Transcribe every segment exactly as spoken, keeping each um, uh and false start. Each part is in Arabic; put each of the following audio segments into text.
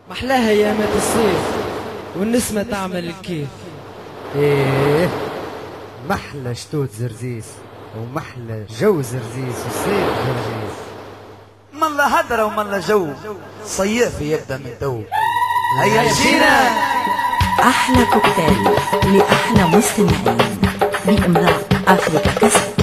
محلاها ايامات الصيف والنسمة تعمل الكيف. ايه محلى شتوت زرزيس ومحلى جو زرزيس وصيف زرزيس. مالله هدرة ومالله جو صيافي يبدأ من دو. هيا جينا أحلى كوكتيل لأحلى مستمعين بإمضاء أفريكا كاسيت.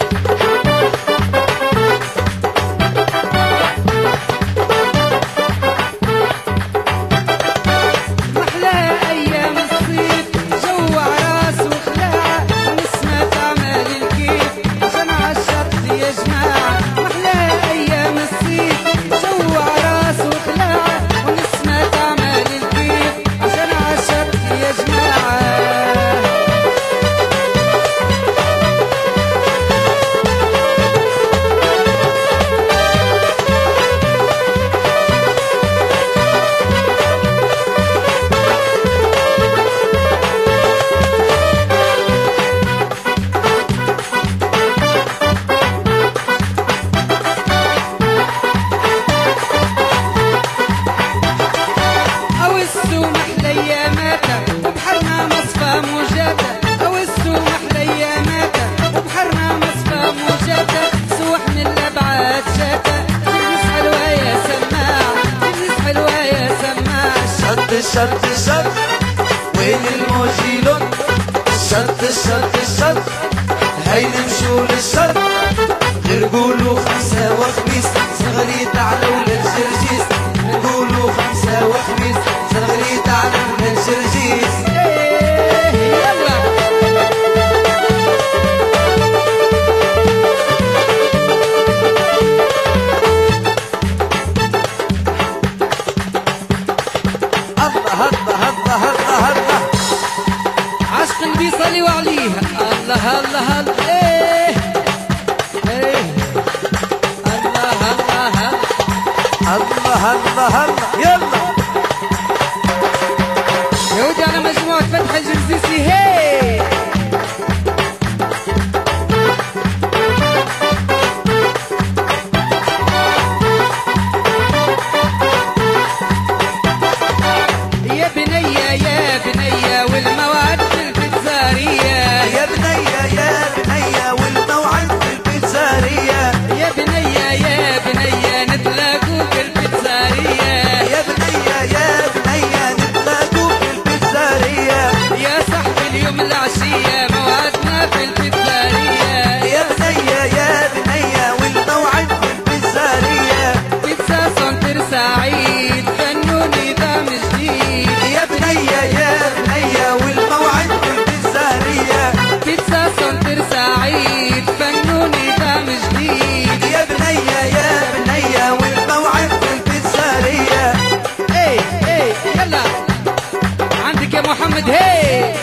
الشط الشط وين الموجيلون الشط الشط الشط هاي نمشوا للشط غير قولوا خمسة وخميس صغريت على ولاد جرجيس نقولوا خمسة وخميس صغريت على ولاد جرجيس. بيصلي وعليها الله الله الله ايه ايه الله الله الله الله الله يلا يا ودي على مجموعة فتح الجرزيسي. هي يا بنية يا بنية والمواد يا بنية يا بنية والموعد في البيتزارية يا بنية يا بنية نتلاقوا في البيتزارية يا بنية يا بنية نتلاقوا في البيتزارية يا صاحبي اليوم العشية موعدنا في البيتزارية يا بنية يا بنية والموعد في البيتزارية بيتزا سونتر سعيد فنوا نظام جديد يا بنية يا بنية والموعد في البيتزارية بيتزا سونتر سعيد فنوا نظام جديد يا بنية يا بنية والموعد في البيتزارية. ايه ايه يلا عندك يا محمد. هي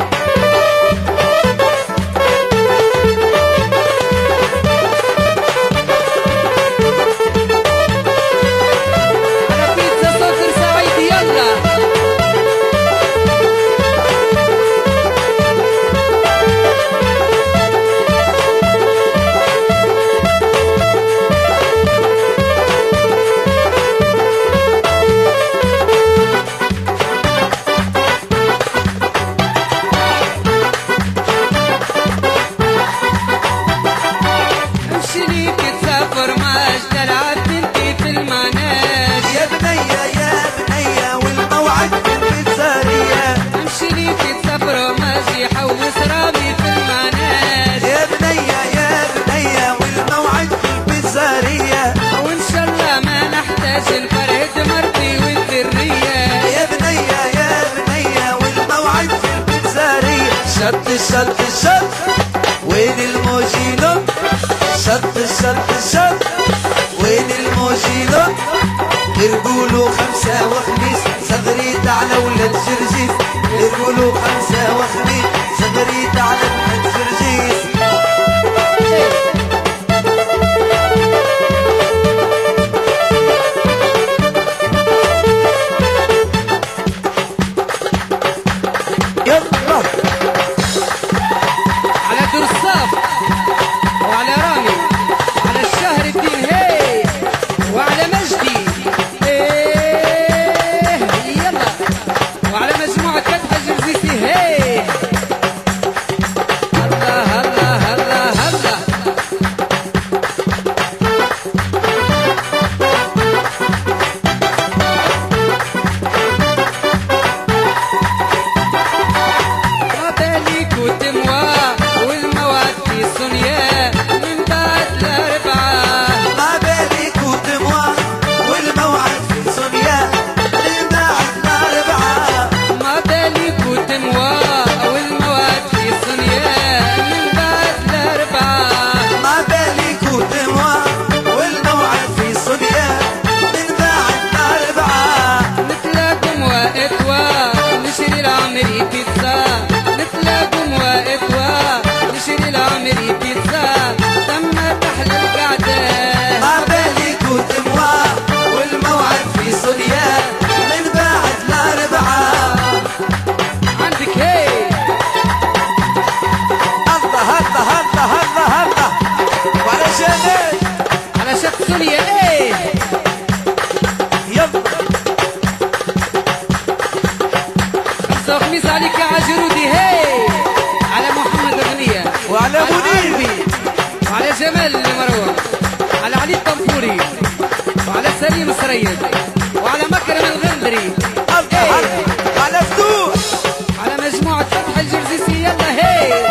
على بيتزا سونتر سعيد يلا شط الشط الشط وين الموجيلون شط الشط الشط وين الموجيلون غير قولوا خمسة وخميس صغريت على ولاد جرجيس غير قولوا خمسة وخميس صغريت على ولاد جرجيس. وعلى رامي على الشهر الدين. هي وعلى مجدي. ايه التلميذ عليك يا عجرودي هي على محمد أغنية وعلى منير عربي وعلى جمال مروان على علي الطنفوري وعلى سليم السريد وعلى مكرم الغندري على فتوح على مجموعة فتح الجرزيسي يلا هي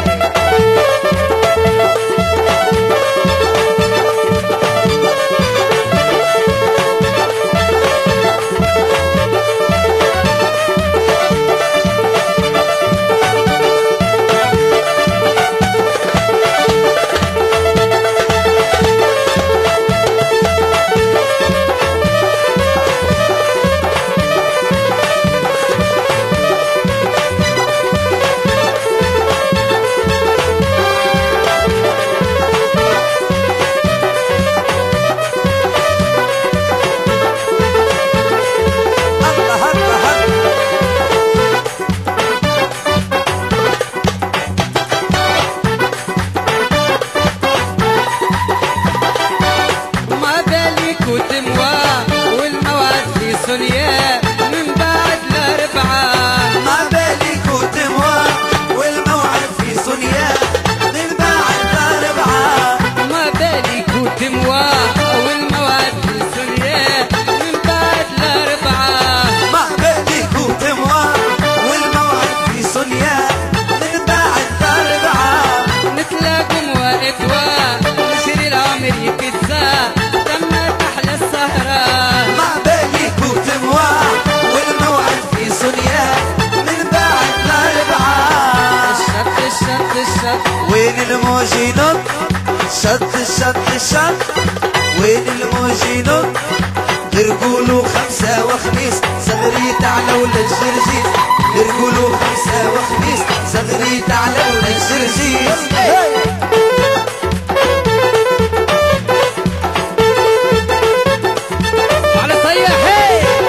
وين الموجينون شط شط شط وين الموجينون نرقولوا خمسة وخميس صغريت على ولد الجرجيس نرقولوا خمسة وخميس صغريت على ولد الجرجيس على صياح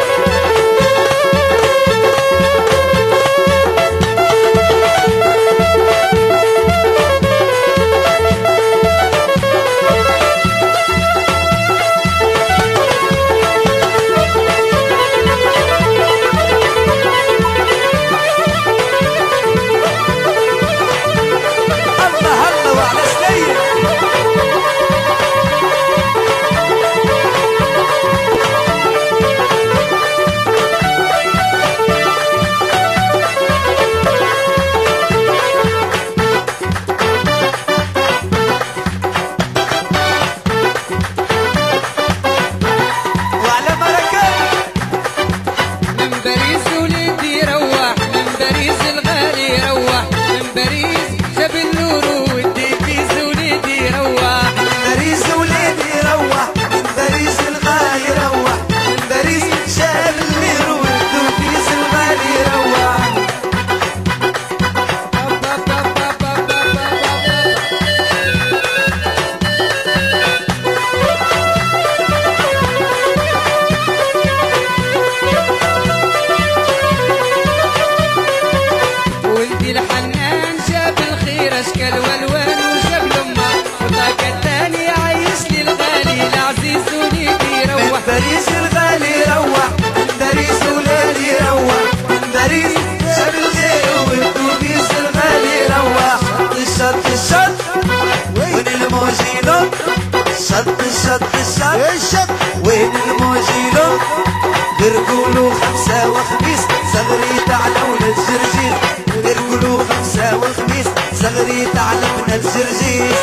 باريس الغالي روح باريس ولادي روح باريس شاب الخير والكوبيس الغالي روح الشط الشط وين الموجيلون شط الشط الشط وين الموجيلون نرقولوا خمسة وخميس صغريت على ولد الجرجيس نرقولوا خمسة وخميس صغريت على ابن الجرجيس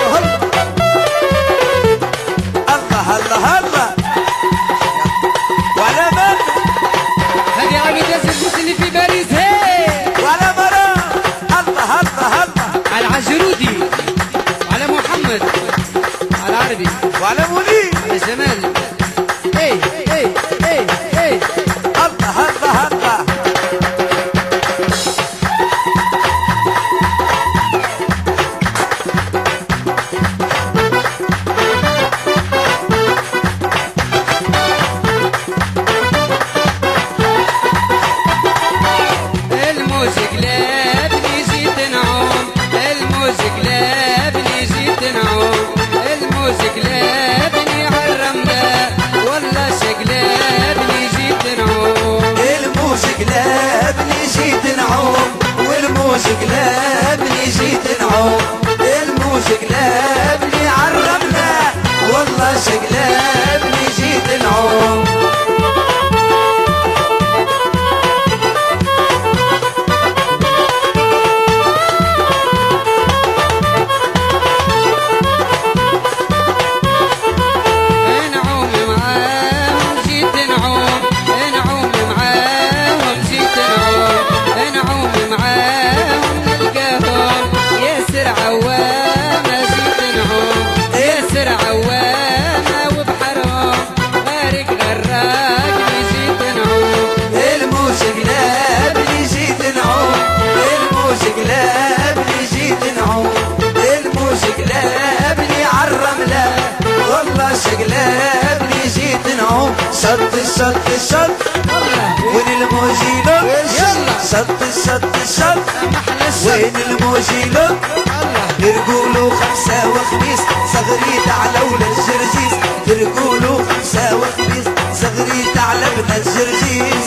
الله الله الله وعلى من هذه عامل الناس اللي في باريس هي وعلى مرة الله الله الله على عجرودي وعلى محمد على عربي وعلى منير على جمال اي اي اي اي الله الله الله قلابني جيت نعوم الموج قلبني جيت نعوم، الموج قلبني عالرملة، والله شقلبني جيت نعوم. شقلبني جيت نعوم، شط الشط الشط وين الموج يلق، شط الشط الشط وين الموج يلق، ترقولوا خمسة وخميس صغريت على ولد الجرجيس، ترقولوا خمسة وخميس صغريت على ابن الجرجيس.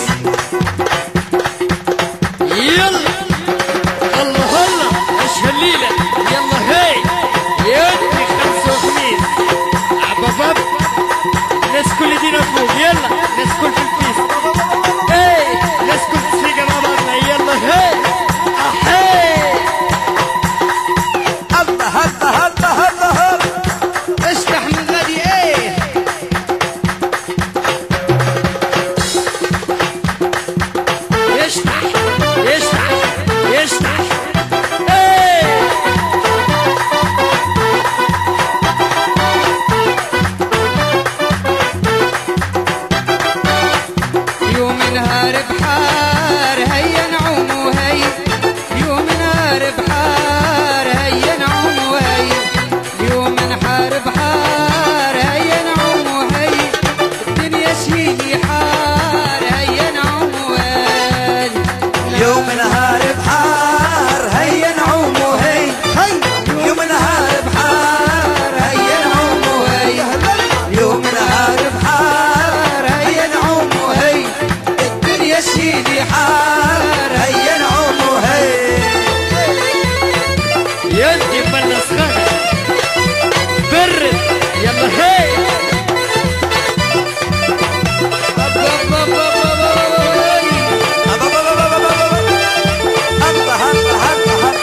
يلا الله هلا ايش هالليلة، يلا هي يدي خمسة وخميس عباباب، الناس كل دينا فوق، يلا الناس كل في الفيس، ايه الناس كل تسفيقة مع بعضنا، يلا هي احي هلا هلا هلا هلا هلا اشبح من غادي ايه يشطح يشطح يشطح ايه يوم نهار بحار هيا نعوم وهي، يوم نهار بحار هيا نعوم وهي، يوم نهار بحار هيا نعوم وهي، الدنيا شيلي حار هيا نعوم وهي. يوم نهار بحار هيا نعوم وهي، يوم نهار بحار هيا نعوم وهي، يوم نهار بحار هيا نعوم وهي، الدنيا شيلي حار هيا نعوم وهي. يدي بلس خانة برد، يلا هي هلا هلا هلا هلا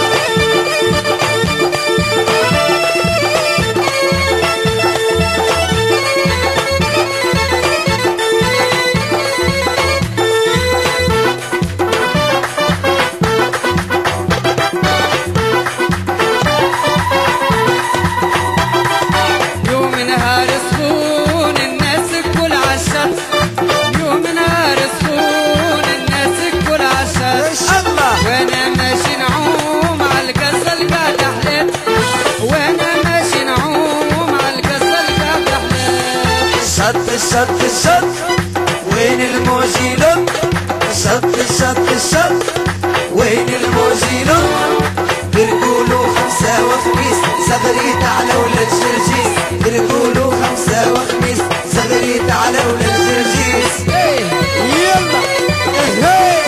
يوم نهار سخون الناس الكل عالشط، يوم نهار سخون الناس الكل عالشط، الله وانا ماشي نعوم عالكسل قاعد حليت، وانا ماشي نعوم عالكسل قاعد حليت. شط الشط الشط وين الموج يلق، شط الشط الشط وين الموج يلق، ترقولوا خمسة وخميس صغريت على ولد جرجيس، ترقولوا خمسة وخميس صغريت على ولد جرجيس. يلا اهي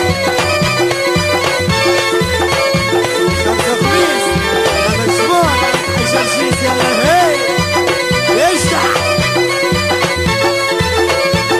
خمسة وخميس يا مجموع جرجيس، يلا هي اشتح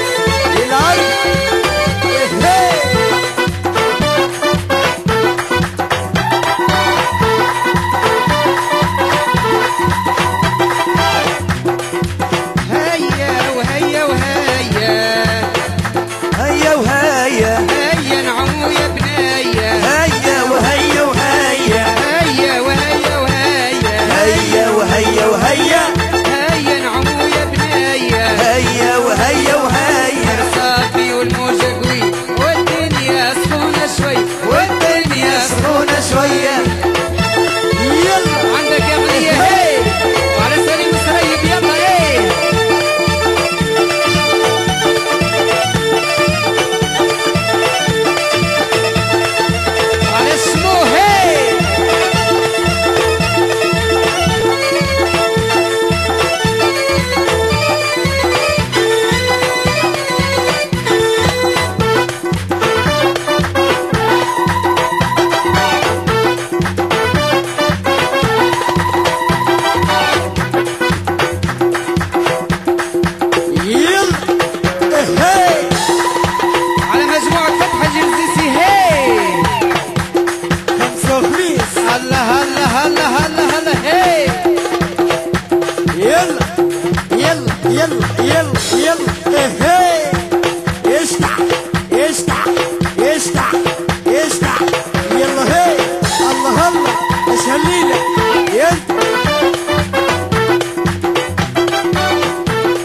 يستح يستح يستح يلا هي الله الله ايش هالليله يلا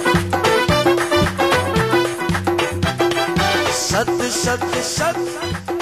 شد شد شد